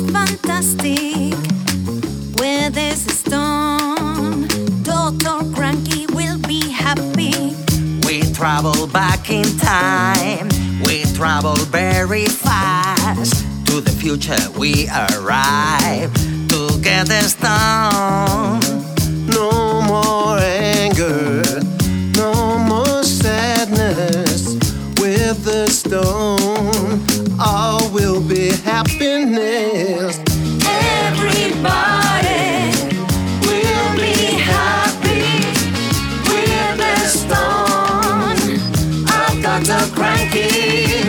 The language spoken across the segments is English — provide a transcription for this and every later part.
fantastic. With this stone, Dr. Cranky will be happy. We travel back in time. We travel very fast. To the future we arrive. To get the stone. No more anger, no more sadness. With the stone, all will be happiness. Everybody will be happy with the stone of Dr. Cranky.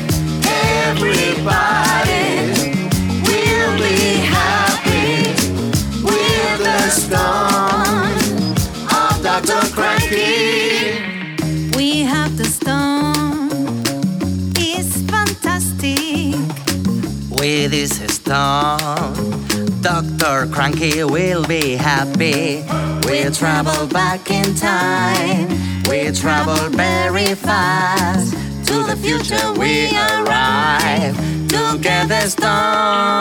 Everybody will be happy with the stone of Dr. Cranky. We have the stone, it's fantastic. With this stone, Dr. Cranky will be happy. We travel back in time. We travel very fast. To the future we arrive. To get the stone.